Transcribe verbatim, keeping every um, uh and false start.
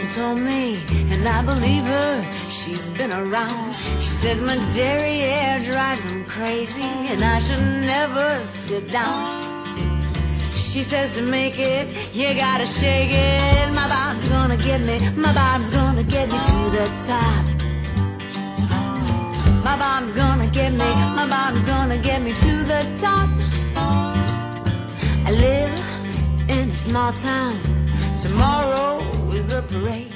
told me, and I believe her, she's been around. She said my derriere drives him crazy, and I should never sit down. She says to make it, you gotta shake it. My body's gonna get me, my body's gonna get me to the top. My body's gonna get me, my body's gonna get me to the top. I live in a small town, tomorrow is the parade.